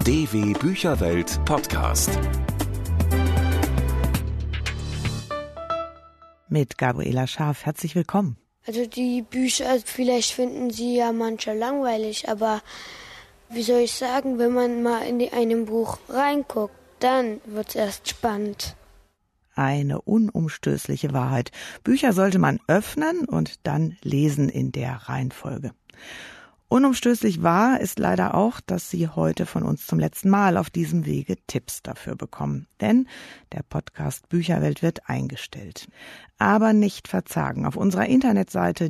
DW Bücherwelt Podcast. Mit Gabriela Scharf. Herzlich willkommen. Also die Bücher, vielleicht finden sie ja manche langweilig, aber wie soll ich sagen, wenn man mal in einem Buch reinguckt, dann wird es erst spannend. Eine unumstößliche Wahrheit. Bücher sollte man öffnen und dann lesen in der Reihenfolge. Unumstößlich wahr ist leider auch, dass Sie heute von uns zum letzten Mal auf diesem Wege Tipps dafür bekommen. Denn der Podcast Bücherwelt wird eingestellt. Aber nicht verzagen. Auf unserer Internetseite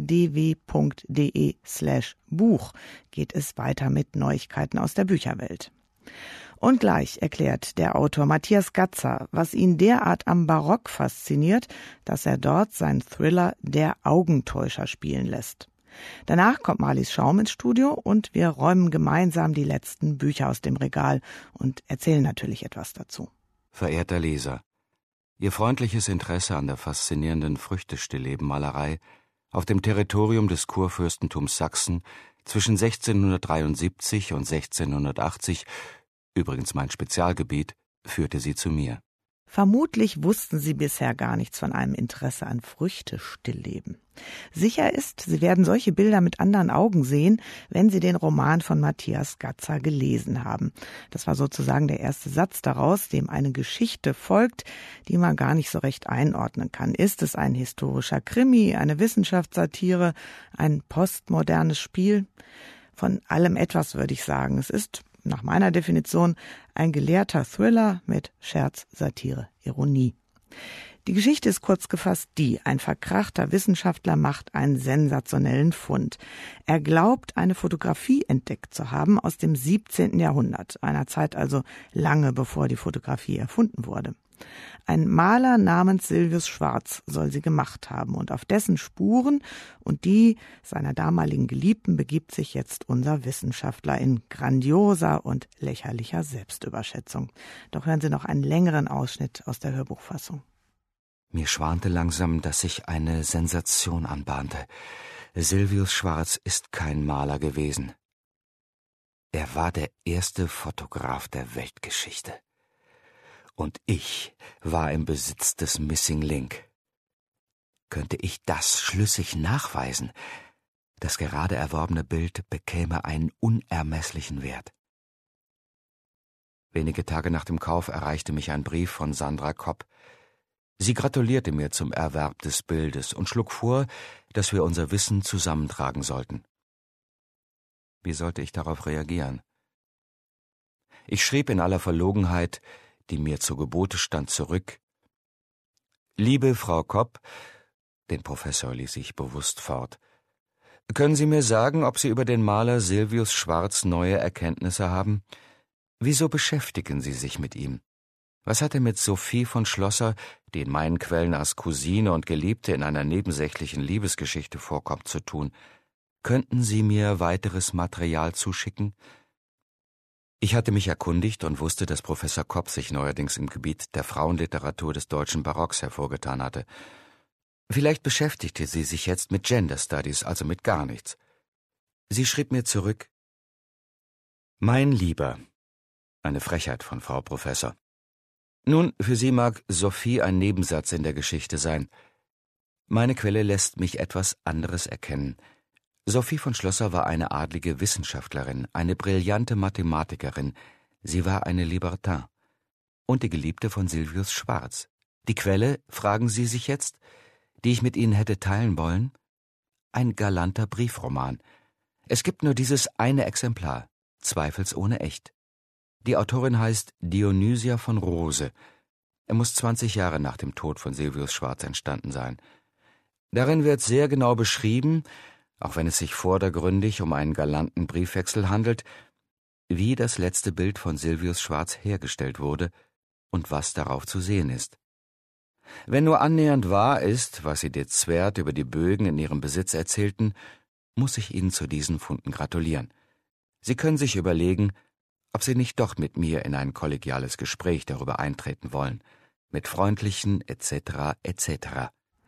dw.de/Buch geht es weiter mit Neuigkeiten aus der Bücherwelt. Und gleich erklärt der Autor Matthias Gatzer, was ihn derart am Barock fasziniert, dass er dort seinen Thriller Der Augentäuscher spielen lässt. Danach kommt Marlies Schaum ins Studio und wir räumen gemeinsam die letzten Bücher aus dem Regal und erzählen natürlich etwas dazu. Verehrter Leser, Ihr freundliches Interesse an der faszinierenden Früchtestilllebenmalerei auf dem Territorium des Kurfürstentums Sachsen zwischen 1673 und 1680, übrigens mein Spezialgebiet, führte Sie zu mir. Vermutlich wussten Sie bisher gar nichts von einem Interesse an Früchtestillleben. Sicher ist, Sie werden solche Bilder mit anderen Augen sehen, wenn Sie den Roman von Matthias Gatzer gelesen haben. Das war sozusagen der erste Satz daraus, dem eine Geschichte folgt, die man gar nicht so recht einordnen kann. Ist es ein historischer Krimi, eine Wissenschaftssatire, ein postmodernes Spiel? Von allem etwas, würde ich sagen. Es ist nach meiner Definition ein gelehrter Thriller mit Scherz, Satire, Ironie. Die Geschichte ist kurz gefasst ein verkrachter Wissenschaftler macht einen sensationellen Fund. Er glaubt, eine Fotografie entdeckt zu haben aus dem 17. Jahrhundert, einer Zeit also lange bevor die Fotografie erfunden wurde. Ein Maler namens Silvius Schwarz soll sie gemacht haben und auf dessen Spuren und die seiner damaligen Geliebten begibt sich jetzt unser Wissenschaftler in grandioser und lächerlicher Selbstüberschätzung. Doch hören Sie noch einen längeren Ausschnitt aus der Hörbuchfassung. Mir schwante langsam, dass sich eine Sensation anbahnte. Silvius Schwarz ist kein Maler gewesen. Er war der erste Fotograf der Weltgeschichte. Und ich war im Besitz des Missing Link. Könnte ich das schlüssig nachweisen? Das gerade erworbene Bild bekäme einen unermesslichen Wert. Wenige Tage nach dem Kauf erreichte mich ein Brief von Sandra Kopp. Sie gratulierte mir zum Erwerb des Bildes und schlug vor, dass wir unser Wissen zusammentragen sollten. Wie sollte ich darauf reagieren? Ich schrieb in aller Verlogenheit, die mir zu Gebote stand, zurück: Liebe Frau Kopp, den Professor ließ ich bewusst fort, können Sie mir sagen, ob Sie über den Maler Silvius Schwarz neue Erkenntnisse haben? Wieso beschäftigen Sie sich mit ihm? Was hat er mit Sophie von Schlosser, die in meinen Quellen als Cousine und Geliebte in einer nebensächlichen Liebesgeschichte vorkommt, zu tun? Könnten Sie mir weiteres Material zuschicken? Ich hatte mich erkundigt und wusste, dass Professor Kopp sich neuerdings im Gebiet der Frauenliteratur des deutschen Barocks hervorgetan hatte. Vielleicht beschäftigte sie sich jetzt mit Gender Studies, also mit gar nichts. Sie schrieb mir zurück: Mein Lieber, eine Frechheit von Frau Professor. Nun, für Sie mag Sophie ein Nebensatz in der Geschichte sein. Meine Quelle lässt mich etwas anderes erkennen. Sophie von Schlosser war eine adlige Wissenschaftlerin, eine brillante Mathematikerin. Sie war eine Libertin. Und die Geliebte von Silvius Schwarz. Die Quelle, fragen Sie sich jetzt, die ich mit Ihnen hätte teilen wollen? Ein galanter Briefroman. Es gibt nur dieses eine Exemplar, zweifelsohne echt. Die Autorin heißt Dionysia von Rose. Er muss 20 Jahre nach dem Tod von Silvius Schwarz entstanden sein. Darin wird sehr genau beschrieben, auch wenn es sich vordergründig um einen galanten Briefwechsel handelt, wie das letzte Bild von Silvius Schwarz hergestellt wurde und was darauf zu sehen ist. Wenn nur annähernd wahr ist, was Sie de Zwert über die Bögen in ihrem Besitz erzählten, muss ich Ihnen zu diesen Funden gratulieren. Sie können sich überlegen, ob Sie nicht doch mit mir in ein kollegiales Gespräch darüber eintreten wollen, mit freundlichen etc. etc.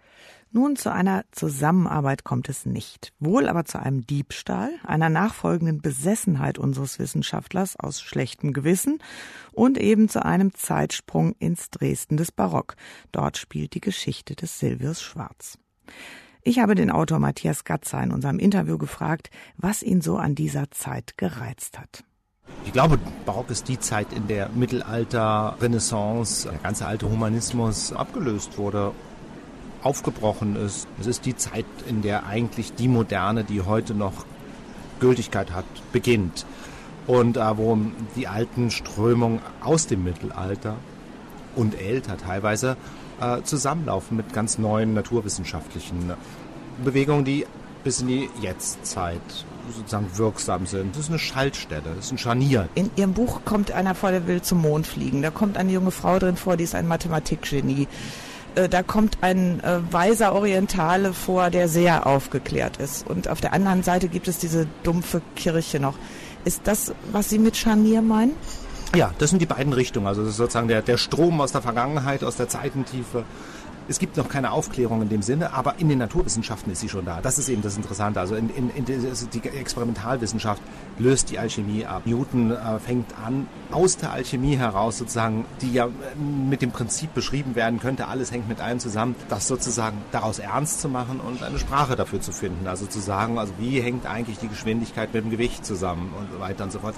Nun, zu einer Zusammenarbeit kommt es nicht. Wohl aber zu einem Diebstahl, einer nachfolgenden Besessenheit unseres Wissenschaftlers aus schlechtem Gewissen und eben zu einem Zeitsprung ins Dresden des Barock. Dort spielt die Geschichte des Silvius Schwarz. Ich habe den Autor Matthias Gatzer in unserem Interview gefragt, was ihn so an dieser Zeit gereizt hat. Ich glaube, Barock ist die Zeit, in der Mittelalter, Renaissance, der ganze alte Humanismus abgelöst wurde, aufgebrochen ist. Es ist die Zeit, in der eigentlich die Moderne, die heute noch Gültigkeit hat, beginnt. Und wo die alten Strömungen aus dem Mittelalter und älter teilweise zusammenlaufen mit ganz neuen naturwissenschaftlichen Bewegungen, die bis in die Jetztzeit sozusagen wirksam sind. Das ist eine Schaltstelle, das ist ein Scharnier. In Ihrem Buch kommt einer vor, der will zum Mond fliegen. Da kommt eine junge Frau drin vor, die ist ein Mathematikgenie. Da kommt ein weiser Orientale vor, der sehr aufgeklärt ist. Und auf der anderen Seite gibt es diese dumpfe Kirche noch. Ist das, was Sie mit Scharnier meinen? Ja, das sind die beiden Richtungen. Also das ist sozusagen der Strom aus der Vergangenheit, aus der Zeitentiefe. Es gibt noch keine Aufklärung in dem Sinne, aber in den Naturwissenschaften ist sie schon da. Das ist eben das Interessante. Also die Experimentalwissenschaft löst die Alchemie ab. Newton fängt an, aus der Alchemie heraus sozusagen, die ja mit dem Prinzip beschrieben werden könnte, alles hängt mit allem zusammen, das sozusagen daraus ernst zu machen und eine Sprache dafür zu finden. Also zu sagen, also wie hängt eigentlich die Geschwindigkeit mit dem Gewicht zusammen und so weiter und so fort.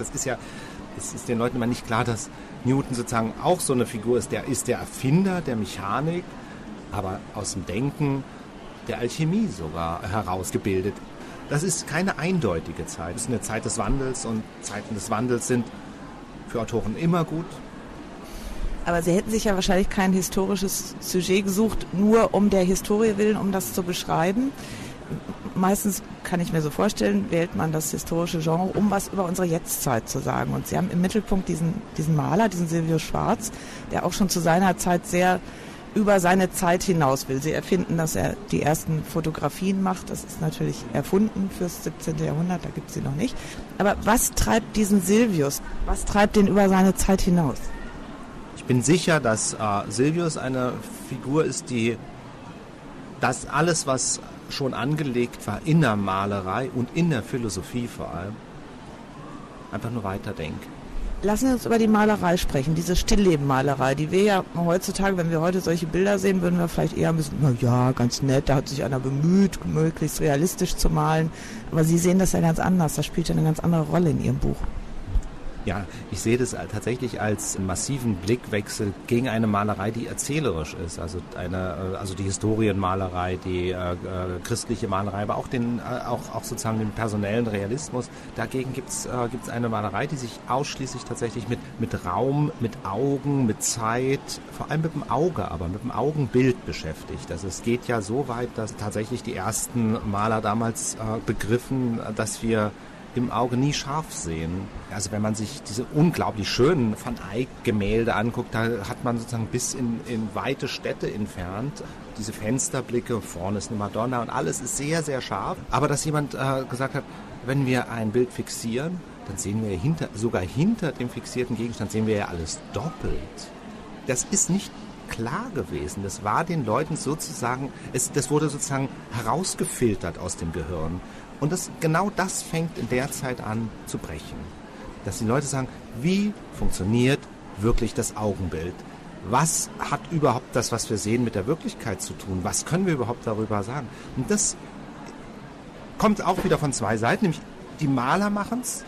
Es ist den Leuten immer nicht klar, dass Newton sozusagen auch so eine Figur ist. Der ist der Erfinder der Mechanik, aber aus dem Denken der Alchemie sogar herausgebildet. Das ist keine eindeutige Zeit. Es ist eine Zeit des Wandels und Zeiten des Wandels sind für Autoren immer gut. Aber Sie hätten sich ja wahrscheinlich kein historisches Sujet gesucht, nur um der Historie willen, um das zu beschreiben. Meistens, kann ich mir so vorstellen, wählt man das historische Genre, um was über unsere Jetztzeit zu sagen. Und Sie haben im Mittelpunkt diesen Maler, diesen Silvius Schwarz, der auch schon zu seiner Zeit sehr über seine Zeit hinaus will. Sie erfinden, dass er die ersten Fotografien macht. Das ist natürlich erfunden fürs 17. Jahrhundert, da gibt es sie noch nicht. Aber was treibt diesen Silvius? Was treibt ihn über seine Zeit hinaus? Ich bin sicher, dass Silvius eine Figur ist, dass alles, was schon angelegt war in der Malerei und in der Philosophie vor allem, einfach nur weiterdenkt. Lassen Sie uns über die Malerei sprechen, diese Stilllebenmalerei, die wir ja heutzutage, wenn wir heute solche Bilder sehen, würden wir vielleicht eher ein bisschen, na ja, ganz nett, da hat sich einer bemüht, möglichst realistisch zu malen. Aber Sie sehen das ja ganz anders, das spielt ja eine ganz andere Rolle in Ihrem Buch. Ja, ich sehe das tatsächlich als massiven Blickwechsel gegen eine Malerei, die erzählerisch ist. Also die Historienmalerei, die christliche Malerei, aber auch sozusagen den personellen Realismus. Dagegen gibt's eine Malerei, die sich ausschließlich tatsächlich mit Raum, mit Augen, mit Zeit, vor allem mit dem Auge, aber mit dem Augenbild beschäftigt. Also es geht ja so weit, dass tatsächlich die ersten Maler damals begriffen, dass wir im Auge nie scharf sehen. Also wenn man sich diese unglaublich schönen Van Eyck-Gemälde anguckt, da hat man sozusagen bis in weite Städte entfernt diese Fensterblicke, vorne ist eine Madonna und alles ist sehr, sehr scharf. Aber dass jemand gesagt hat, wenn wir ein Bild fixieren, dann sehen wir sogar hinter dem fixierten Gegenstand sehen wir ja alles doppelt. Das ist nicht klar gewesen. Das war den Leuten sozusagen, das wurde sozusagen herausgefiltert aus dem Gehirn. Und genau das fängt in der Zeit an zu brechen. Dass die Leute sagen, wie funktioniert wirklich das Augenbild? Was hat überhaupt das, was wir sehen, mit der Wirklichkeit zu tun? Was können wir überhaupt darüber sagen? Und das kommt auch wieder von zwei Seiten, nämlich die Maler machen's.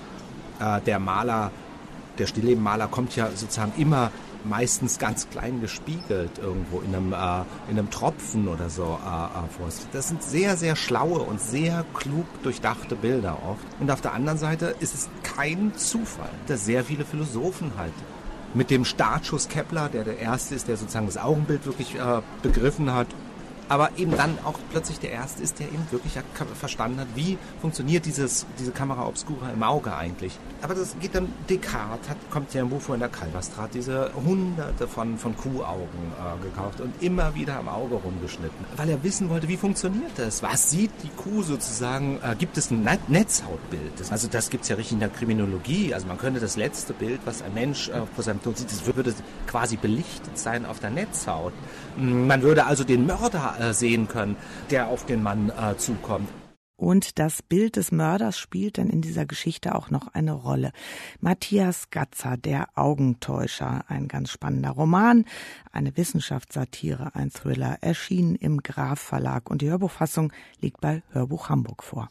Der Stilllebenmaler kommt ja sozusagen immer meistens ganz klein gespiegelt irgendwo in einem Tropfen oder so vor. Das sind sehr, sehr schlaue und sehr klug durchdachte Bilder oft. Und auf der anderen Seite ist es kein Zufall, dass sehr viele Philosophen halt mit dem Startschuss Kepler, der Erste ist, der sozusagen das Augenbild wirklich begriffen hat, aber eben dann auch plötzlich der Erste ist, der eben wirklich verstanden hat, wie funktioniert diese Camera Obscura im Auge eigentlich. Aber das geht dann, Descartes kommt ja im Buch vor in der Calvastrat, diese hunderte von Kuhaugen gekauft und immer wieder am Auge rumgeschnitten, weil er wissen wollte, wie funktioniert das? Was sieht die Kuh sozusagen? Gibt es ein Netzhautbild? Also das gibt es ja richtig in der Kriminologie. Also man könnte das letzte Bild, was ein Mensch vor seinem Tod sieht, das würde quasi belichtet sein auf der Netzhaut. Man würde also den Mörder sehen können, der auf den Mann zukommt. Und das Bild des Mörders spielt dann in dieser Geschichte auch noch eine Rolle. Matthias Gatzer, der Augentäuscher, ein ganz spannender Roman, eine Wissenschaftssatire, ein Thriller, erschienen im Graf Verlag und die Hörbuchfassung liegt bei Hörbuch Hamburg vor.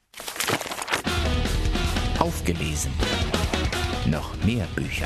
Aufgelesen. Noch mehr Bücher.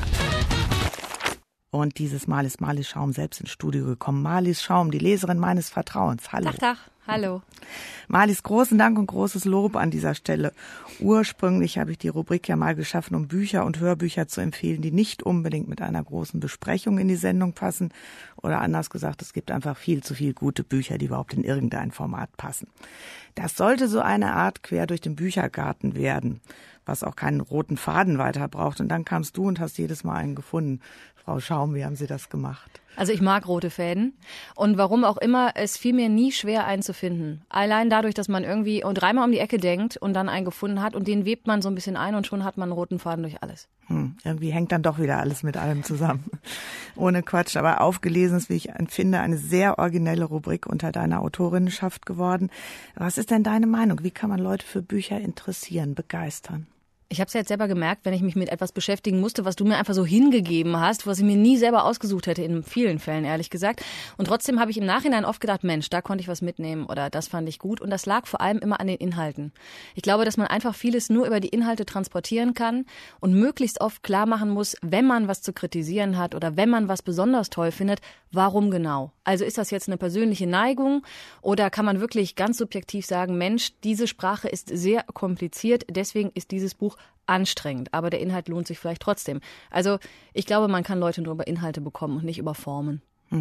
Und dieses Mal ist Marlies Schaum selbst ins Studio gekommen. Marlies Schaum, die Leserin meines Vertrauens. Hallo. Tag. Hallo. Marlies, großen Dank und großes Lob an dieser Stelle. Ursprünglich habe ich die Rubrik ja mal geschaffen, um Bücher und Hörbücher zu empfehlen, die nicht unbedingt mit einer großen Besprechung in die Sendung passen. Oder anders gesagt, es gibt einfach viel zu viel gute Bücher, die überhaupt in irgendein Format passen. Das sollte so eine Art quer durch den Büchergarten werden, was auch keinen roten Faden weiter braucht. Und dann kamst du und hast jedes Mal einen gefunden. Frau Schaum, wie haben Sie das gemacht? Also ich mag rote Fäden und warum auch immer, es fiel mir nie schwer, einen zu finden. Allein dadurch, dass man irgendwie dreimal um die Ecke denkt und dann einen gefunden hat und den webt man so ein bisschen ein und schon hat man einen roten Faden durch alles. Irgendwie hängt dann doch wieder alles mit allem zusammen. Ohne Quatsch, aber aufgelesen ist, wie ich finde, eine sehr originelle Rubrik unter deiner Autorinnenschaft geworden. Was ist denn deine Meinung? Wie kann man Leute für Bücher interessieren, begeistern? Ich habe es ja jetzt selber gemerkt, wenn ich mich mit etwas beschäftigen musste, was du mir einfach so hingegeben hast, was ich mir nie selber ausgesucht hätte, in vielen Fällen ehrlich gesagt. Und trotzdem habe ich im Nachhinein oft gedacht, Mensch, da konnte ich was mitnehmen oder das fand ich gut. Und das lag vor allem immer an den Inhalten. Ich glaube, dass man einfach vieles nur über die Inhalte transportieren kann und möglichst oft klar machen muss, wenn man was zu kritisieren hat oder wenn man was besonders toll findet, warum genau. Also ist das jetzt eine persönliche Neigung oder kann man wirklich ganz subjektiv sagen, Mensch, diese Sprache ist sehr kompliziert, deswegen ist dieses Buch anstrengend, aber der Inhalt lohnt sich vielleicht trotzdem. Also ich glaube, man kann Leute nur über Inhalte bekommen und nicht über Formen.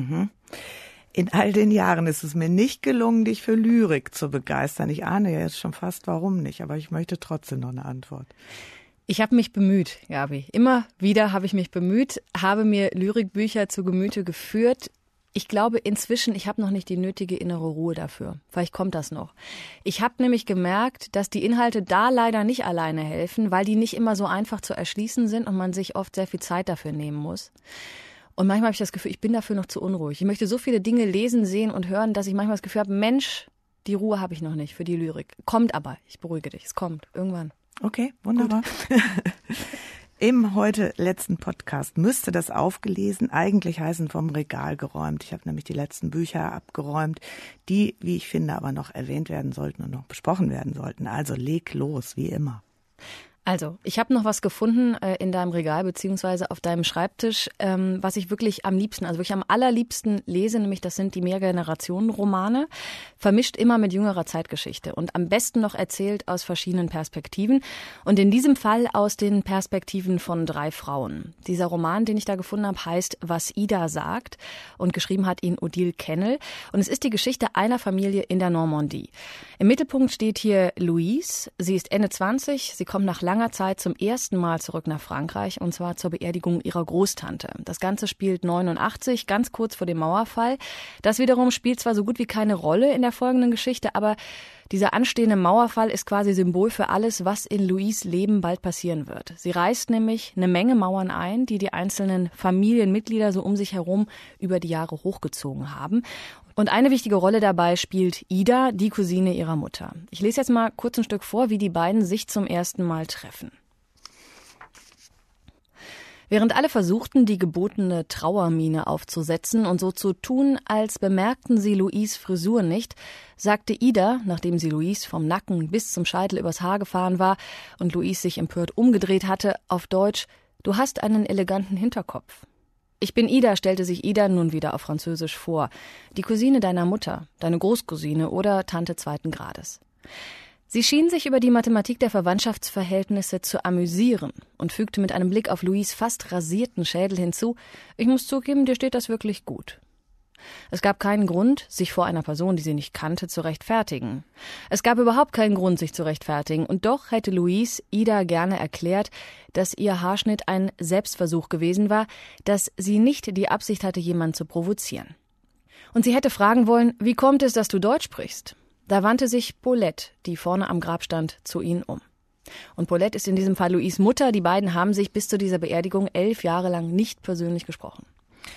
In all den Jahren ist es mir nicht gelungen, dich für Lyrik zu begeistern. Ich ahne ja jetzt schon fast, warum nicht, aber ich möchte trotzdem noch eine Antwort. Ich habe mich bemüht, Gabi. Immer wieder habe ich mich bemüht, habe mir Lyrikbücher zu Gemüte geführt. Ich glaube inzwischen, ich habe noch nicht die nötige innere Ruhe dafür. Vielleicht kommt das noch. Ich habe nämlich gemerkt, dass die Inhalte da leider nicht alleine helfen, weil die nicht immer so einfach zu erschließen sind und man sich oft sehr viel Zeit dafür nehmen muss. Und manchmal habe ich das Gefühl, ich bin dafür noch zu unruhig. Ich möchte so viele Dinge lesen, sehen und hören, dass ich manchmal das Gefühl habe, Mensch, die Ruhe habe ich noch nicht für die Lyrik. Kommt aber, ich beruhige dich, es kommt irgendwann. Okay, wunderbar. Im heute letzten Podcast müsste das aufgelesen eigentlich heißen vom Regal geräumt. Ich habe nämlich die letzten Bücher abgeräumt, die, wie ich finde, aber noch erwähnt werden sollten und noch besprochen werden sollten. Also leg los, wie immer. Also, ich habe noch was gefunden in deinem Regal beziehungsweise auf deinem Schreibtisch, was ich wirklich am liebsten, also wirklich am allerliebsten lese, nämlich das sind die Mehrgenerationen-Romane, vermischt immer mit jüngerer Zeitgeschichte und am besten noch erzählt aus verschiedenen Perspektiven und in diesem Fall aus den Perspektiven von 3 Frauen. Dieser Roman, den ich da gefunden habe, heißt Was Ida sagt und geschrieben hat ihn Odile Kennel und es ist die Geschichte einer Familie in der Normandie. Im Mittelpunkt steht hier Louise, sie ist Ende 20, sie kommt nach langer Zeit zum ersten Mal zurück nach Frankreich und zwar zur Beerdigung ihrer Großtante. Das Ganze spielt 89, ganz kurz vor dem Mauerfall. Das wiederum spielt zwar so gut wie keine Rolle in der folgenden Geschichte, aber dieser anstehende Mauerfall ist quasi Symbol für alles, was in Louise' Leben bald passieren wird. Sie reißt nämlich eine Menge Mauern ein, die die einzelnen Familienmitglieder so um sich herum über die Jahre hochgezogen haben. Und eine wichtige Rolle dabei spielt Ida, die Cousine ihrer Mutter. Ich lese jetzt mal kurz ein Stück vor, wie die beiden sich zum ersten Mal treffen. Während alle versuchten, die gebotene Trauermiene aufzusetzen und so zu tun, als bemerkten sie Louise' Frisur nicht, sagte Ida, nachdem sie Louise vom Nacken bis zum Scheitel übers Haar gefahren war und Louise sich empört umgedreht hatte, auf Deutsch, du hast einen eleganten Hinterkopf. Ich bin Ida, stellte sich Ida nun wieder auf Französisch vor. Die Cousine deiner Mutter, deine Großcousine oder Tante 2. Grades. Sie schien sich über die Mathematik der Verwandtschaftsverhältnisse zu amüsieren und fügte mit einem Blick auf Louise' fast rasierten Schädel hinzu, ich muss zugeben, dir steht das wirklich gut. Es gab keinen Grund, sich vor einer Person, die sie nicht kannte, zu rechtfertigen. Es gab überhaupt keinen Grund, sich zu rechtfertigen. Und doch hätte Louise Ida gerne erklärt, dass ihr Haarschnitt ein Selbstversuch gewesen war, dass sie nicht die Absicht hatte, jemanden zu provozieren. Und sie hätte fragen wollen, wie kommt es, dass du Deutsch sprichst? Da wandte sich Paulette, die vorne am Grab stand, zu ihnen um. Und Paulette ist in diesem Fall Louise' Mutter. Die beiden haben sich bis zu dieser Beerdigung 11 Jahre lang nicht persönlich gesprochen.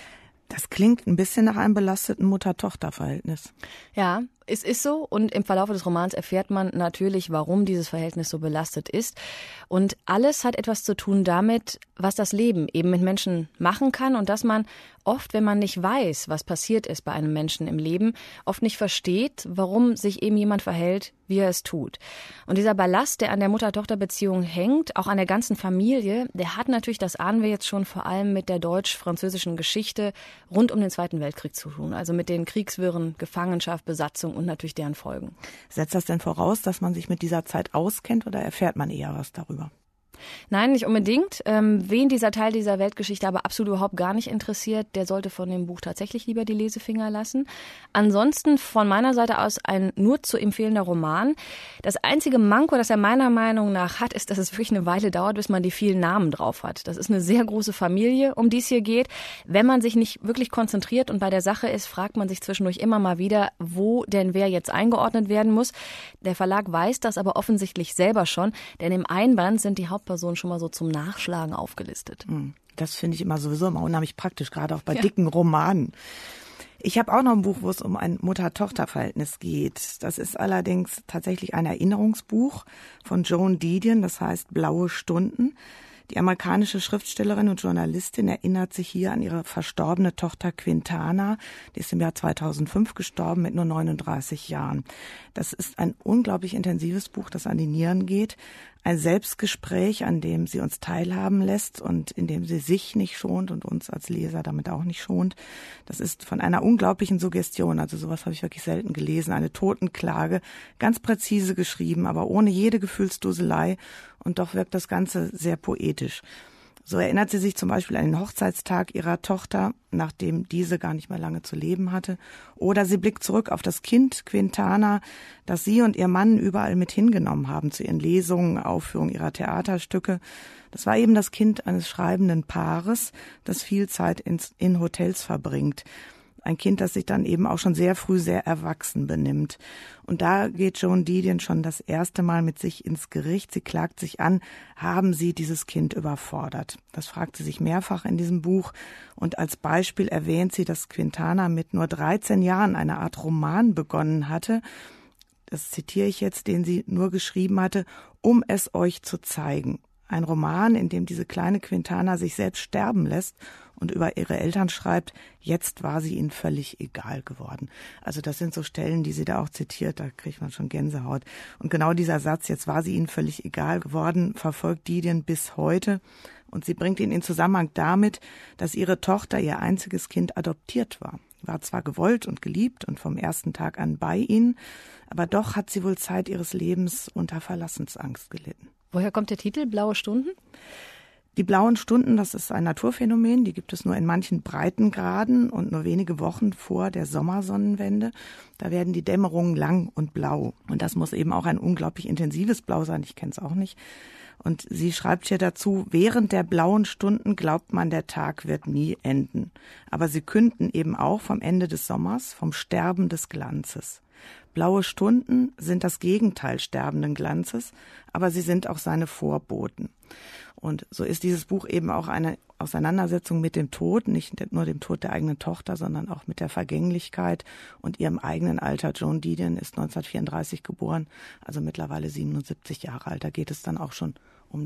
Das klingt ein bisschen nach einem belasteten Mutter-Tochter-Verhältnis. Ja, es ist so und im Verlauf des Romans erfährt man natürlich, warum dieses Verhältnis so belastet ist. Und alles hat etwas zu tun damit, was das Leben eben mit Menschen machen kann und dass man oft, wenn man nicht weiß, was passiert ist bei einem Menschen im Leben, oft nicht versteht, warum sich eben jemand verhält, wie er es tut. Und dieser Ballast, der an der Mutter-Tochter-Beziehung hängt, auch an der ganzen Familie, der hat natürlich, das ahnen wir jetzt schon, vor allem mit der deutsch-französischen Geschichte rund um den Zweiten Weltkrieg zu tun. Also mit den Kriegswirren, Gefangenschaft, Besatzung und natürlich deren Folgen. Setzt das denn voraus, dass man sich mit dieser Zeit auskennt oder erfährt man eher was darüber? Nein, nicht unbedingt. Wen dieser Teil dieser Weltgeschichte aber absolut überhaupt gar nicht interessiert, der sollte von dem Buch tatsächlich lieber die Lesefinger lassen. Ansonsten von meiner Seite aus ein nur zu empfehlender Roman. Das einzige Manko, das er meiner Meinung nach hat, ist, dass es wirklich eine Weile dauert, bis man die vielen Namen drauf hat. Das ist eine sehr große Familie, um die es hier geht. Wenn man sich nicht wirklich konzentriert und bei der Sache ist, fragt man sich zwischendurch immer mal wieder, wo denn wer jetzt eingeordnet werden muss. Der Verlag weiß das aber offensichtlich selber schon, denn im Einband sind die Hauptpersonen schon mal so zum Nachschlagen aufgelistet. Das finde ich immer sowieso immer unheimlich praktisch, gerade auch bei dicken Romanen. Ich habe auch noch ein Buch, wo es um ein Mutter-Tochter-Verhältnis geht. Das ist allerdings tatsächlich ein Erinnerungsbuch von Joan Didion, das heißt Blaue Stunden. Die amerikanische Schriftstellerin und Journalistin erinnert sich hier an ihre verstorbene Tochter Quintana. Die ist im Jahr 2005 gestorben mit nur 39 Jahren. Das ist ein unglaublich intensives Buch, das an die Nieren geht. Ein Selbstgespräch, an dem sie uns teilhaben lässt und in dem sie sich nicht schont und uns als Leser damit auch nicht schont. Das ist von einer unglaublichen Suggestion, also sowas habe ich wirklich selten gelesen, eine Totenklage, ganz präzise geschrieben, aber ohne jede Gefühlsduselei und doch wirkt das Ganze sehr poetisch. So erinnert sie sich zum Beispiel an den Hochzeitstag ihrer Tochter, nachdem diese gar nicht mehr lange zu leben hatte. Oder sie blickt zurück auf das Kind Quintana, das sie und ihr Mann überall mit hingenommen haben zu ihren Lesungen, Aufführungen ihrer Theaterstücke. Das war eben das Kind eines schreibenden Paares, das viel Zeit in Hotels verbringt. Ein Kind, das sich dann eben auch schon sehr früh sehr erwachsen benimmt. Und da geht Joan Didion schon das erste Mal mit sich ins Gericht. Sie klagt sich an, haben sie dieses Kind überfordert? Das fragt sie sich mehrfach in diesem Buch. Und als Beispiel erwähnt sie, dass Quintana mit nur 13 Jahren eine Art Roman begonnen hatte. Das zitiere ich jetzt, den sie nur geschrieben hatte, um es euch zu zeigen. Ein Roman, in dem diese kleine Quintana sich selbst sterben lässt und über ihre Eltern schreibt, jetzt war sie ihnen völlig egal geworden. Also das sind so Stellen, die sie da auch zitiert, da kriegt man schon Gänsehaut. Und genau dieser Satz, jetzt war sie ihnen völlig egal geworden, verfolgt Didion bis heute. Und sie bringt ihn in Zusammenhang damit, dass ihre Tochter, ihr einziges Kind, adoptiert war. War zwar gewollt und geliebt und vom ersten Tag an bei ihnen, aber doch hat sie wohl Zeit ihres Lebens unter Verlassensangst gelitten. Woher kommt der Titel Blaue Stunden? Die blauen Stunden, das ist ein Naturphänomen, die gibt es nur in manchen Breitengraden und nur wenige Wochen vor der Sommersonnenwende. Da werden die Dämmerungen lang und blau. Und das muss eben auch ein unglaublich intensives Blau sein, ich kenne es auch nicht. Und sie schreibt hier dazu, während der blauen Stunden glaubt man, der Tag wird nie enden. Aber sie künden eben auch vom Ende des Sommers, vom Sterben des Glanzes. Blaue Stunden sind das Gegenteil sterbenden Glanzes, aber sie sind auch seine Vorboten. Und so ist dieses Buch eben auch eine Auseinandersetzung mit dem Tod, nicht nur dem Tod der eigenen Tochter, sondern auch mit der Vergänglichkeit und ihrem eigenen Alter. Joan Didion ist 1934 geboren, also mittlerweile 77 Jahre alt. Da geht es dann auch schon um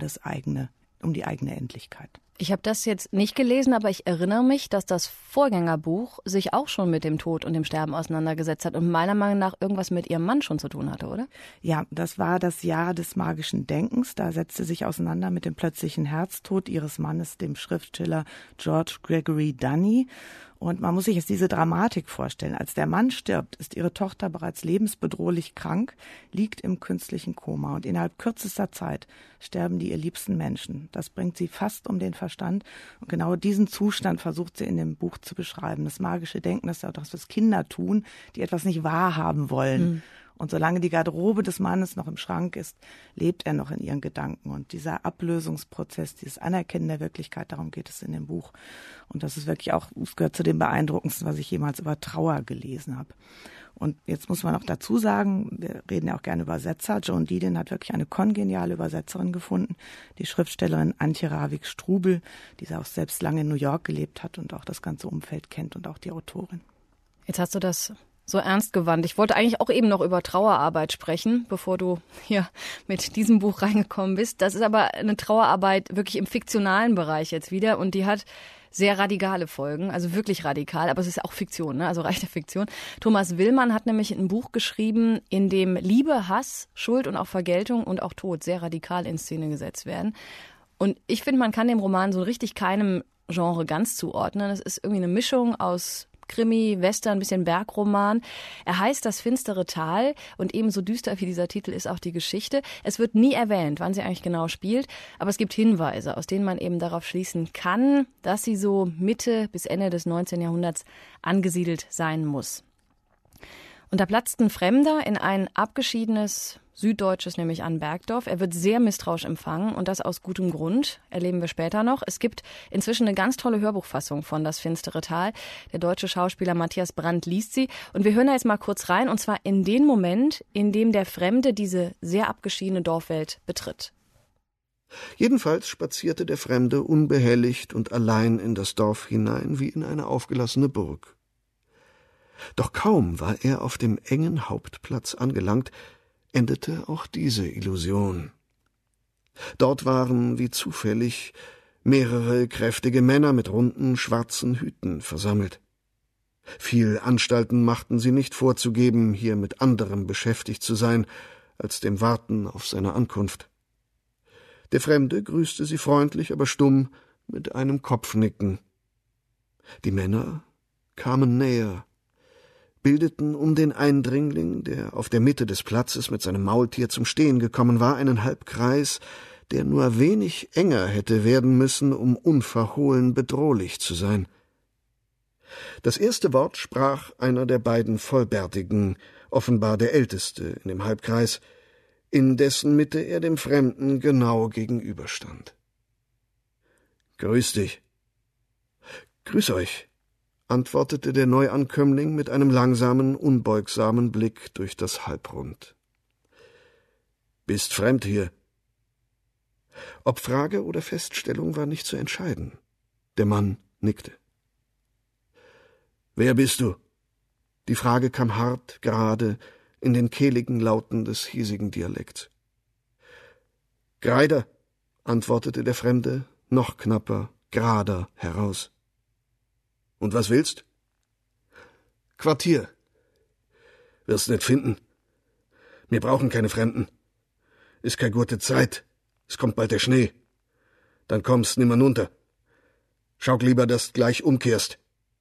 die eigene Endlichkeit. Ich habe das jetzt nicht gelesen, aber ich erinnere mich, dass das Vorgängerbuch sich auch schon mit dem Tod und dem Sterben auseinandergesetzt hat und meiner Meinung nach irgendwas mit ihrem Mann schon zu tun hatte, oder? Ja, das war das Jahr des magischen Denkens. Da setzte sich auseinander mit dem plötzlichen Herztod ihres Mannes, dem Schriftsteller George Gregory Dunny. Und man muss sich jetzt diese Dramatik vorstellen. Als der Mann stirbt, ist ihre Tochter bereits lebensbedrohlich krank, liegt im künstlichen Koma. Und innerhalb kürzester Zeit sterben die ihr liebsten Menschen. Das bringt sie fast um den Verstand. Und genau diesen Zustand versucht sie in dem Buch zu beschreiben. Das magische Denken, das ist auch das, was Kinder tun, die etwas nicht wahrhaben wollen. Und solange die Garderobe des Mannes noch im Schrank ist, lebt er noch in ihren Gedanken. Und dieser Ablösungsprozess, dieses Anerkennen der Wirklichkeit, darum geht es in dem Buch. Und das ist wirklich auch, es gehört zu dem Beeindruckendsten, was ich jemals über Trauer gelesen habe. Und jetzt muss man auch dazu sagen, wir reden ja auch gerne Übersetzer. Joan Didion hat wirklich eine kongeniale Übersetzerin gefunden, die Schriftstellerin Antje Ravik-Strubel, die auch selbst lange in New York gelebt hat und auch das ganze Umfeld kennt und auch die Autorin. Jetzt hast du das so ernst gewandt. Ich wollte eigentlich auch eben noch über Trauerarbeit sprechen, bevor du hier mit diesem Buch reingekommen bist. Das ist aber eine Trauerarbeit wirklich im fiktionalen Bereich jetzt wieder und die hat sehr radikale Folgen, also wirklich radikal, aber es ist auch Fiktion, ne? Also reine Fiktion. Thomas Willmann hat nämlich ein Buch geschrieben, in dem Liebe, Hass, Schuld und auch Vergeltung und auch Tod sehr radikal in Szene gesetzt werden. Und ich finde, man kann dem Roman so richtig keinem Genre ganz zuordnen. Es ist irgendwie eine Mischung aus Krimi, Western, ein bisschen Bergroman. Er heißt Das finstere Tal und ebenso düster wie dieser Titel ist auch die Geschichte. Es wird nie erwähnt, wann sie eigentlich genau spielt, aber es gibt Hinweise, aus denen man eben darauf schließen kann, dass sie so Mitte bis Ende des 19. Jahrhunderts angesiedelt sein muss. Und da platzt ein Fremder in ein abgeschiedenes Süddeutsches, nämlich an Bergdorf. Er wird sehr misstrauisch empfangen und das aus gutem Grund, erleben wir später noch. Es gibt inzwischen eine ganz tolle Hörbuchfassung von Das finstere Tal. Der deutsche Schauspieler Matthias Brandt liest sie und wir hören da jetzt mal kurz rein und zwar in den Moment, in dem der Fremde diese sehr abgeschiedene Dorfwelt betritt. Jedenfalls spazierte der Fremde unbehelligt und allein in das Dorf hinein wie in eine aufgelassene Burg. Doch kaum war er auf dem engen Hauptplatz angelangt, endete auch diese Illusion. Dort waren, wie zufällig, mehrere kräftige Männer mit runden, schwarzen Hüten versammelt. Viel Anstalten machten sie nicht vorzugeben, hier mit anderem beschäftigt zu sein, als dem Warten auf seine Ankunft. Der Fremde grüßte sie freundlich, aber stumm, mit einem Kopfnicken. Die Männer kamen näher, bildeten um den Eindringling, der auf der Mitte des Platzes mit seinem Maultier zum Stehen gekommen war, einen Halbkreis, der nur wenig enger hätte werden müssen, um unverhohlen bedrohlich zu sein. Das erste Wort sprach einer der beiden Vollbärtigen, offenbar der Älteste in dem Halbkreis, in dessen Mitte er dem Fremden genau gegenüberstand. »Grüß dich.« »Grüß euch«, antwortete der Neuankömmling mit einem langsamen, unbeugsamen Blick durch das Halbrund. »Bist fremd hier?« Ob Frage oder Feststellung war nicht zu entscheiden. Der Mann nickte. »Wer bist du?« Die Frage kam hart, gerade, in den kehligen Lauten des hiesigen Dialekts. »Greider«, antwortete der Fremde, noch knapper, gerader heraus. »Und was willst?« »Quartier.« »Wirst nicht finden. Wir brauchen keine Fremden. Ist keine gute Zeit. Es kommt bald der Schnee. Dann kommst nimmer nunter. Schau lieber, dass du gleich umkehrst.«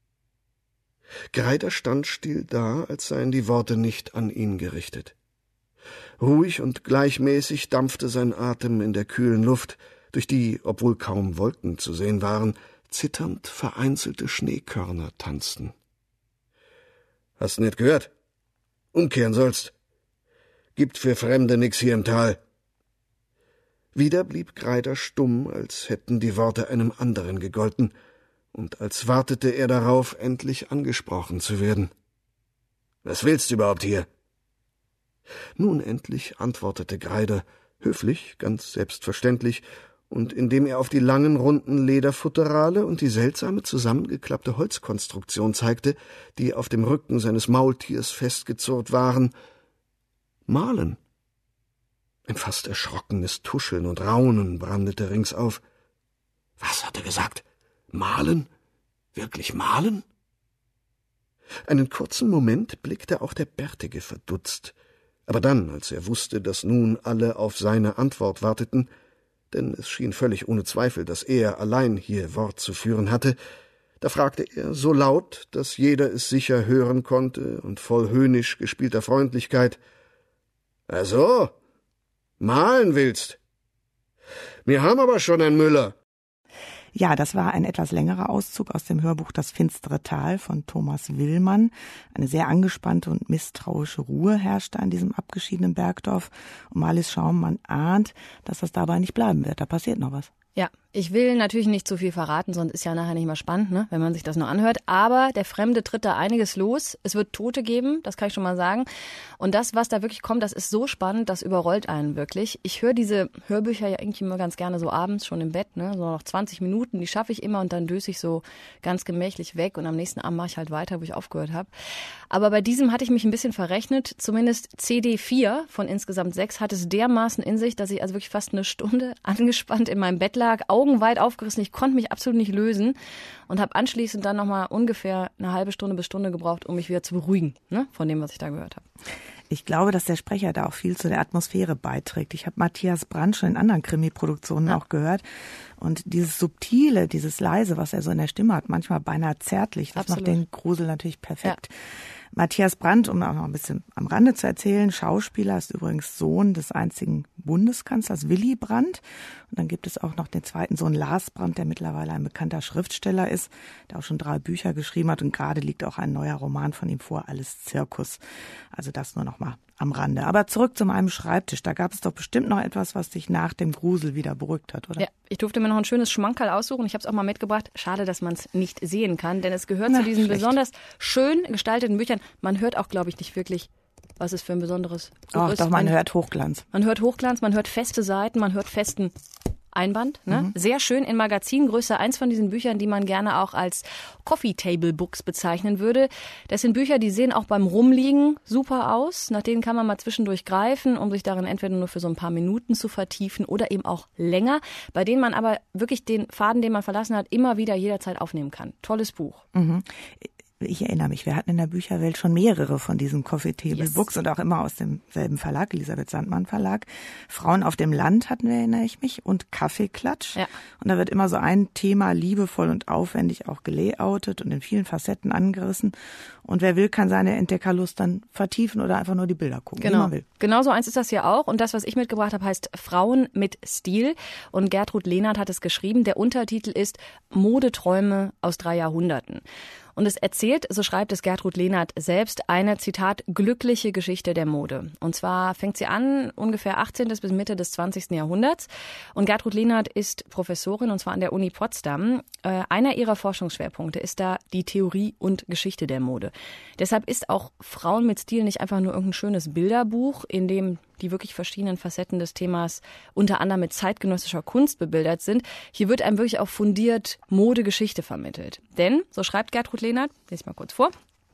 Greider stand still da, als seien die Worte nicht an ihn gerichtet. Ruhig und gleichmäßig dampfte sein Atem in der kühlen Luft, durch die, obwohl kaum Wolken zu sehen waren, zitternd vereinzelte Schneekörner tanzten. »Hast nicht gehört? Umkehren sollst. Gibt für Fremde nix hier im Tal.« Wieder blieb Greider stumm, als hätten die Worte einem anderen gegolten, und als wartete er darauf, endlich angesprochen zu werden. »Was willst du überhaupt hier?« Nun endlich antwortete Greider, höflich, ganz selbstverständlich, und indem er auf die langen, runden Lederfutterale und die seltsame zusammengeklappte Holzkonstruktion zeigte, die auf dem Rücken seines Maultiers festgezurrt waren, »Malen«. Ein fast erschrockenes Tuscheln und Raunen brandete ringsauf. »Was hat er gesagt? Malen? Wirklich malen?« Einen kurzen Moment blickte auch der Bärtige verdutzt, aber dann, als er wusste, dass nun alle auf seine Antwort warteten, denn es schien völlig ohne Zweifel, dass er allein hier Wort zu führen hatte, da fragte er so laut, dass jeder es sicher hören konnte und voll höhnisch gespielter Freundlichkeit: »Ach so, malen willst? Wir haben aber schon einen Müller.« Ja, das war ein etwas längerer Auszug aus dem Hörbuch Das finstere Tal von Thomas Willmann. Eine sehr angespannte und misstrauische Ruhe herrschte an diesem abgeschiedenen Bergdorf. Und Marlies Schaum, man ahnt, dass das dabei nicht bleiben wird. Da passiert noch was. Ja, ich will natürlich nicht zu viel verraten, sonst ist ja nachher nicht mehr spannend, ne, wenn man sich das nur anhört. Aber der Fremde tritt da einiges los. Es wird Tote geben, das kann ich schon mal sagen. Und das, was da wirklich kommt, das ist so spannend, das überrollt einen wirklich. Ich höre diese Hörbücher ja irgendwie immer ganz gerne so abends schon im Bett, ne, so noch 20 Minuten, die schaffe ich immer und dann döse ich so ganz gemächlich weg und am nächsten Abend mache ich halt weiter, wo ich aufgehört habe. Aber bei diesem hatte ich mich ein bisschen verrechnet. Zumindest CD 4 von insgesamt 6 hat es dermaßen in sich, dass ich also wirklich fast eine Stunde angespannt in meinem Bett lag, Augen weit aufgerissen, ich konnte mich absolut nicht lösen und habe anschließend dann nochmal ungefähr eine halbe Stunde bis Stunde gebraucht, um mich wieder zu beruhigen, ne, von dem, was ich da gehört habe. Ich glaube, dass der Sprecher da auch viel zu der Atmosphäre beiträgt. Ich habe Matthias Brandt schon in anderen Krimi-Produktionen auch gehört. Und dieses Subtile, dieses Leise, was er so in der Stimme hat, manchmal beinahe zärtlich, das macht den Grusel natürlich perfekt. Ja. Matthias Brandt, um auch noch ein bisschen am Rande zu erzählen, Schauspieler, ist übrigens Sohn des einzigen Bundeskanzlers Willy Brandt. Und dann gibt es auch noch den zweiten Sohn Lars Brandt, der mittlerweile ein bekannter Schriftsteller ist, der auch schon 3 Bücher geschrieben hat. Und gerade liegt auch ein neuer Roman von ihm vor, Alles Zirkus. Also das nur noch mal am Rande. Aber zurück zu meinem Schreibtisch. Da gab es doch bestimmt noch etwas, was dich nach dem Grusel wieder beruhigt hat, oder? Ja, ich durfte mir noch ein schönes Schmankerl aussuchen. Ich habe es auch mal mitgebracht. Schade, dass man es nicht sehen kann, denn es gehört zu diesen besonders schön gestalteten Büchern. Man hört auch, glaube ich, nicht wirklich, was es für ein besonderes Buch ist. Doch, man hört Hochglanz. Man hört Hochglanz, man hört feste Seiten, man hört festen Einband. Ne? Sehr schön in Magazingröße. Eins von diesen Büchern, die man gerne auch als Coffee Table Books bezeichnen würde. Das sind Bücher, die sehen auch beim Rumliegen super aus. Nach denen kann man mal zwischendurch greifen, um sich darin entweder nur für so ein paar Minuten zu vertiefen oder eben auch länger, bei denen man aber wirklich den Faden, den man verlassen hat, immer wieder jederzeit aufnehmen kann. Tolles Buch. Mhm. Ich erinnere mich, wir hatten in der Bücherwelt schon mehrere von diesen Coffee Table Books und auch immer aus demselben Verlag, Elisabeth Sandmann Verlag. Frauen auf dem Land hatten wir, erinnere ich mich, und Kaffeeklatsch. Ja. Und da wird immer so ein Thema liebevoll und aufwendig auch gelayoutet und in vielen Facetten angerissen. Und wer will, kann seine Entdeckerlust dann vertiefen oder einfach nur die Bilder gucken, genau. Wie man will. Genau so eins ist das hier auch. Und das, was ich mitgebracht habe, heißt Frauen mit Stil. Und Gertrud Lehnert hat es geschrieben. Der Untertitel ist Modeträume aus 3 Jahrhunderten. Und es erzählt, so schreibt es Gertrud Lehnert selbst, eine, Zitat, glückliche Geschichte der Mode. Und zwar fängt sie an ungefähr 18. bis Mitte des 20. Jahrhunderts. Und Gertrud Lehnert ist Professorin, und zwar an der Uni Potsdam. Einer ihrer Forschungsschwerpunkte ist da die Theorie und Geschichte der Mode. Deshalb ist auch Frauen mit Stil nicht einfach nur irgendein schönes Bilderbuch, in dem die wirklich verschiedenen Facetten des Themas unter anderem mit zeitgenössischer Kunst bebildert sind. Hier wird einem wirklich auch fundiert Modegeschichte vermittelt. Denn, so schreibt Gertrud Lehnert, lese ich mal kurz vor,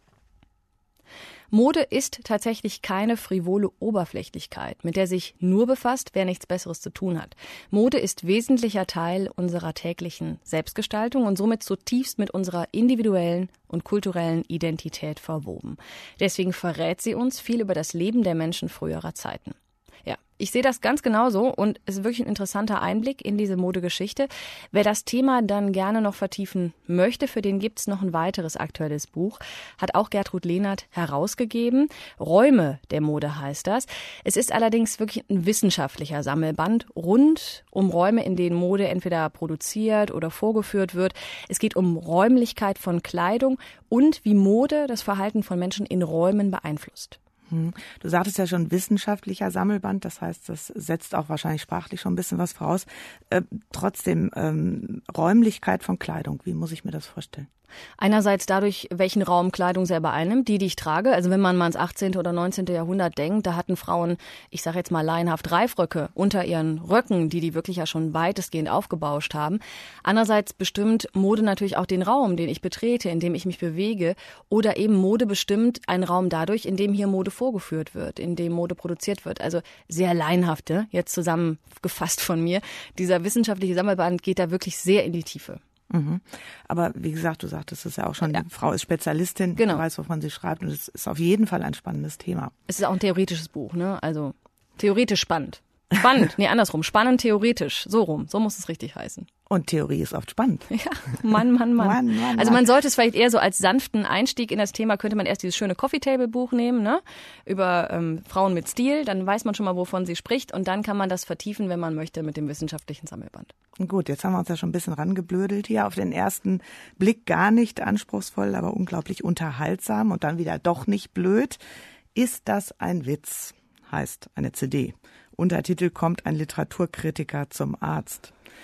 Mode ist tatsächlich keine frivole Oberflächlichkeit, mit der sich nur befasst, wer nichts Besseres zu tun hat. Mode ist wesentlicher Teil unserer täglichen Selbstgestaltung und somit zutiefst mit unserer individuellen und kulturellen Identität verwoben. Deswegen verrät sie uns viel über das Leben der Menschen früherer Zeiten. Ja, ich sehe das ganz genauso und es ist wirklich ein interessanter Einblick in diese Modegeschichte. Wer das Thema dann gerne noch vertiefen möchte, für den gibt es noch ein weiteres aktuelles Buch, hat auch Gertrud Lehnert herausgegeben. Räume der Mode heißt das. Es ist allerdings wirklich ein wissenschaftlicher Sammelband rund um Räume, in denen Mode entweder produziert oder vorgeführt wird. Es geht um Räumlichkeit von Kleidung und wie Mode das Verhalten von Menschen in Räumen beeinflusst. Du sagtest ja schon wissenschaftlicher Sammelband, das heißt, das setzt auch wahrscheinlich sprachlich schon ein bisschen was voraus. Trotzdem, Räumlichkeit von Kleidung, wie muss ich mir das vorstellen? Einerseits dadurch, welchen Raum Kleidung selber einnimmt, die ich trage. Also wenn man mal ins 18. oder 19. Jahrhundert denkt, da hatten Frauen, ich sage jetzt mal laienhaft, Reifröcke unter ihren Röcken, die wirklich ja schon weitestgehend aufgebauscht haben. Andererseits bestimmt Mode natürlich auch den Raum, den ich betrete, in dem ich mich bewege. Oder eben Mode bestimmt einen Raum dadurch, in dem hier Mode vorgeführt wird, in dem Mode produziert wird. Also sehr laienhafte, jetzt zusammengefasst von mir. Dieser wissenschaftliche Sammelband geht da wirklich sehr in die Tiefe. Mhm. Aber wie gesagt, du sagtest es ja auch schon, die Frau ist Spezialistin, genau. Weiß, wovon sie schreibt und es ist auf jeden Fall ein spannendes Thema. Es ist auch ein theoretisches Buch, ne? Also theoretisch spannend. Spannend, nee, andersrum, spannend theoretisch, so rum, so muss es richtig heißen. Und Theorie ist oft spannend. Ja, Mann. Also man sollte es vielleicht eher so als sanften Einstieg in das Thema, könnte man erst dieses schöne Coffee-Table-Buch nehmen, ne? Über Frauen mit Stil, dann weiß man schon mal, wovon sie spricht und dann kann man das vertiefen, wenn man möchte, mit dem wissenschaftlichen Sammelband. Gut, jetzt haben wir uns ja schon ein bisschen rangeblödelt hier. Auf den ersten Blick gar nicht anspruchsvoll, aber unglaublich unterhaltsam und dann wieder doch nicht blöd. Ist das ein Witz? Heißt eine CD. Untertitel kommt ein Literaturkritiker zum Arzt.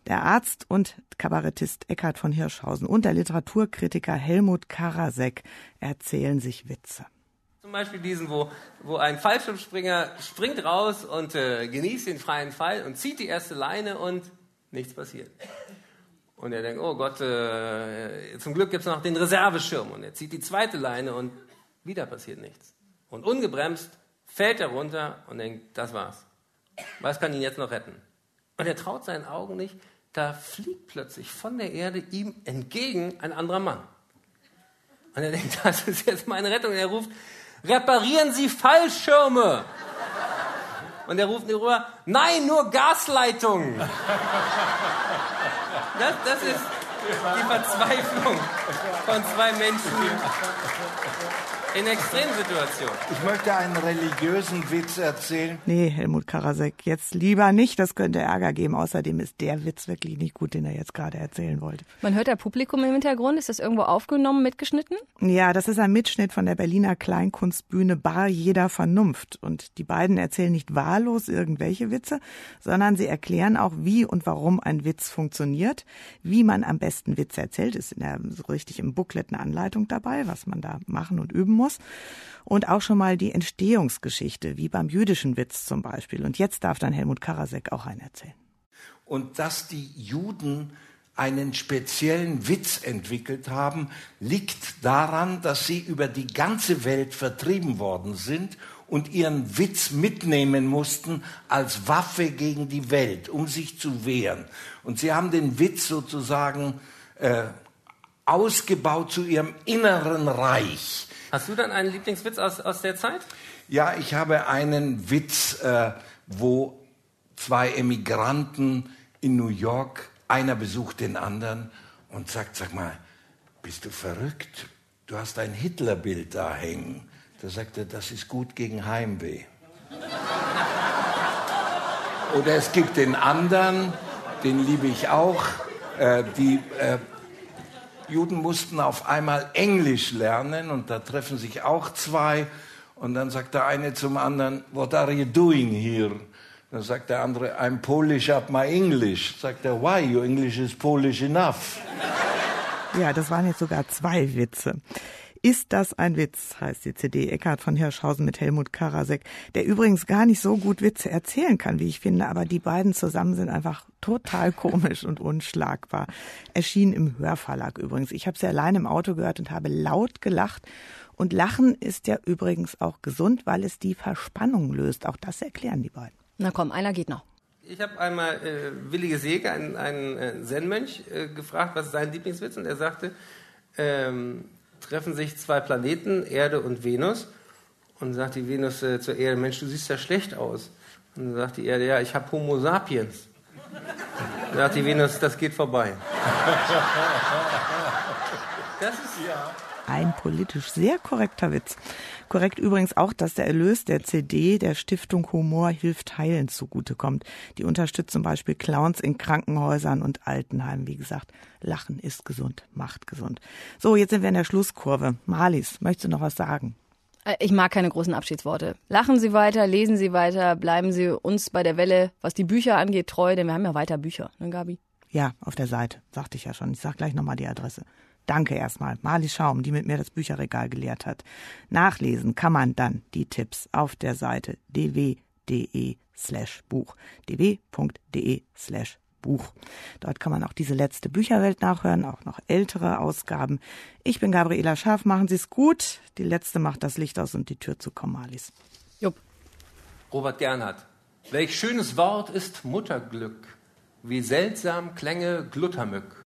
Der Arzt und Kabarettist Eckhard von Hirschhausen und der Literaturkritiker Helmut Karasek erzählen sich Witze. Zum Beispiel diesen, wo ein Fallschirmspringer springt raus und genießt den freien Fall und zieht die erste Leine und nichts passiert. Und er denkt, oh Gott, zum Glück gibt es noch den Reserveschirm. Und er zieht die zweite Leine und wieder passiert nichts. Und ungebremst fällt er runter und denkt, das war's. Was kann ihn jetzt noch retten? Und er traut seinen Augen nicht, da fliegt plötzlich von der Erde ihm entgegen ein anderer Mann. Und er denkt, das ist jetzt meine Rettung. Und er ruft, reparieren Sie Fallschirme! Und er ruft rüber, nein, nur Gasleitungen! Das ist die Verzweiflung von zwei Menschen in Extremsituationen. Ich möchte einen religiösen Witz erzählen. Nee, Helmut Karasek, jetzt lieber nicht. Das könnte Ärger geben. Außerdem ist der Witz wirklich nicht gut, den er jetzt gerade erzählen wollte. Man hört der Publikum im Hintergrund. Ist das irgendwo aufgenommen, mitgeschnitten? Ja, das ist ein Mitschnitt von der Berliner Kleinkunstbühne Bar jeder Vernunft. Und die beiden erzählen nicht wahllos irgendwelche Witze, sondern sie erklären auch, wie und warum ein Witz funktioniert, wie man am besten Witze erzählt. Ist so richtig im Booklet eine Anleitung dabei, was man da machen und üben muss. Und auch schon mal die Entstehungsgeschichte, wie beim jüdischen Witz zum Beispiel. Und jetzt darf dann Helmut Karasek auch einen erzählen. Und dass die Juden einen speziellen Witz entwickelt haben, liegt daran, dass sie über die ganze Welt vertrieben worden sind und ihren Witz mitnehmen mussten als Waffe gegen die Welt, um sich zu wehren. Und sie haben den Witz sozusagen ausgebaut zu ihrem inneren Reich. Hast du dann einen Lieblingswitz aus der Zeit? Ja, ich habe einen Witz, wo zwei Emigranten in New York, einer besucht den anderen und sagt, sag mal, bist du verrückt? Du hast ein Hitlerbild da hängen. Da sagt er, das ist gut gegen Heimweh. Oder es gibt den anderen, den liebe ich auch, die Juden mussten auf einmal Englisch lernen und da treffen sich auch zwei und dann sagt der eine zum anderen, what are you doing here? Dann sagt der andere, I'm Polish up my English. Sagt er, why? Your English is Polish enough. Ja, das waren jetzt sogar zwei Witze. Ist das ein Witz, heißt die CD Eckhard von Hirschhausen mit Helmut Karasek, der übrigens gar nicht so gut Witze erzählen kann, wie ich finde, aber die beiden zusammen sind einfach total komisch und unschlagbar. Erschien im Hörverlag übrigens. Ich habe sie allein im Auto gehört und habe laut gelacht. Und Lachen ist ja übrigens auch gesund, weil es die Verspannung löst. Auch das erklären die beiden. Na komm, einer geht noch. Ich habe einmal Willi Seeger, einen Zen-Mönch, gefragt, was ist sein Lieblingswitz? Und er sagte, treffen sich zwei Planeten, Erde und Venus. Und sagt die Venus zur Erde, Mensch, du siehst ja schlecht aus. Und dann sagt die Erde, ja, ich habe Homo sapiens. Dann sagt die Venus, das geht vorbei. Das ist ja ein politisch sehr korrekter Witz. Korrekt übrigens auch, dass der Erlös der CD der Stiftung Humor hilft heilen zugutekommt. Die unterstützt zum Beispiel Clowns in Krankenhäusern und Altenheimen. Wie gesagt, Lachen ist gesund, macht gesund. So, jetzt sind wir in der Schlusskurve. Marlies, möchtest du noch was sagen? Ich mag keine großen Abschiedsworte. Lachen Sie weiter, lesen Sie weiter, bleiben Sie uns bei der Welle, was die Bücher angeht, treu, denn wir haben ja weiter Bücher, ne Gabi? Ja, auf der Seite, sagte ich ja schon. Ich sag gleich nochmal die Adresse. Danke erstmal, Marlies Schaum, die mit mir das Bücherregal geleert hat. Nachlesen kann man dann die Tipps auf der Seite dw.de/Buch. dw.de/Buch. Dort kann man auch diese letzte Bücherwelt nachhören, auch noch ältere Ausgaben. Ich bin Gabriela Scharf, machen Sie es gut. Die letzte macht das Licht aus und die Tür zu, komm, Marlies. Jupp. Robert Gernhardt. Welch schönes Wort ist Mutterglück, wie seltsam klänge Gluttermück.